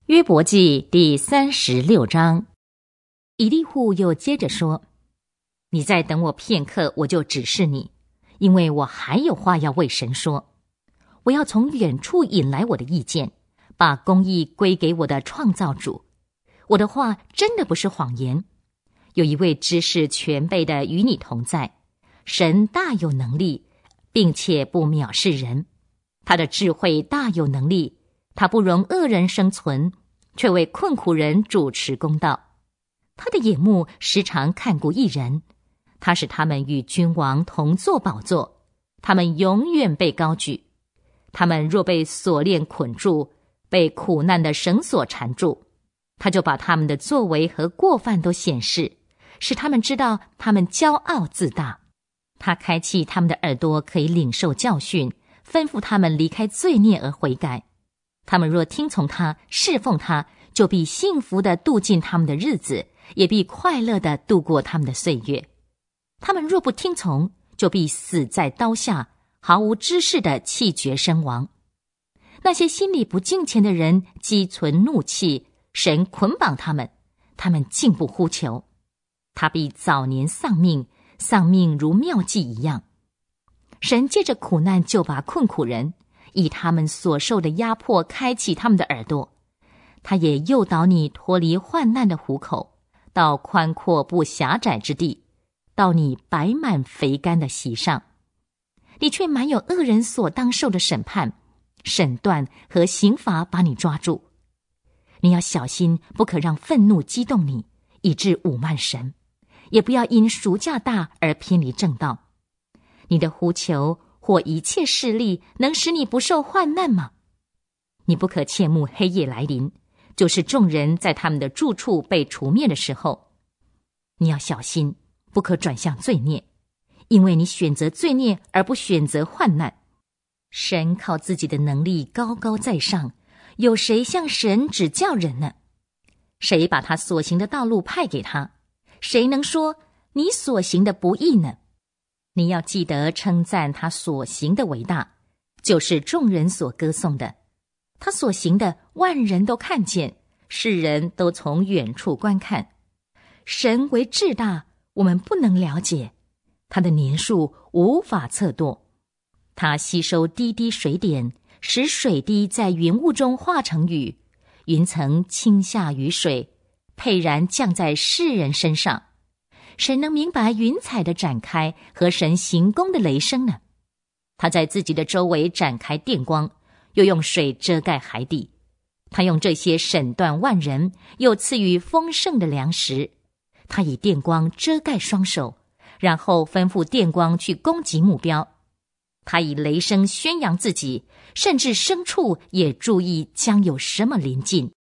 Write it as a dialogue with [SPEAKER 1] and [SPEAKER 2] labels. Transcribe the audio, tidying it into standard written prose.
[SPEAKER 1] 约伯记第36章。以利户又接着说：你再等我片刻，我就指示你，因为我还有话要为神说。我要从远处引来我的意见，把公义归给我的创造主。我的话真的不是谎言。有一位知识全备的与你同在，神大有能力，并且不藐视人。他的智慧大有能力，他不容恶人生存，却为困苦人主持公道。他的眼目时常看顾义人，他使他们与君王同坐宝座，他们永远被高举。他们若被锁链捆住，被苦难的绳索缠住，他就把他们的作为和过犯都显示，使他们知道他们骄傲自大。他开启他们的耳朵，可以领受教训，吩咐他们离开罪孽而悔改。他们若听从他，侍奉他，就必幸福地度尽他们的日子，也必快乐地度过他们的岁月。他们若不听从，就必死在刀下，毫无知识地气绝身亡。那些心里不敬虔的人积存怒气，神捆绑他们，他们竟不呼求。他必早年丧命，丧命如妙计一样。神借着苦难救拔困苦人，以他们所受的压迫开启他们的耳朵。他也诱导你脱离患难的虎口，到宽阔不狭窄之地，到你摆满肥甘的席上。你却满有恶人所当受的审判、审断和刑罚把你抓住。你要小心，不可让愤怒激动你，以致侮慢神，也不要因赎价大而偏离正道。你的呼求或一切势力能使你不受患难吗？你不可切慕黑夜来临，就是众人在他们的住处被除灭的时候。你要小心，不可转向罪孽，因为你选择罪孽而不选择患难。神靠自己的能力高高在上，有谁向神指教人呢？谁把他所行的道路派给他？谁能说你所行的不义呢？你要记得称赞他所行的伟大，就是众人所歌颂的。他所行的万人都看见，世人都从远处观看。神为至大，我们不能了解，他的年数无法测度。他吸收滴滴水点，使水滴在云雾中化成雨，云层倾下雨水，沛然降在世人身上。谁能明白云彩的展开和神行宫的雷声呢？他在自己的周围展开电光，又用水遮盖海底。他用这些审断万人，又赐予丰盛的粮食。他以电光遮盖双手，然后吩咐电光去攻击目标。他以雷声宣扬自己，甚至牲畜也注意将有什么临近。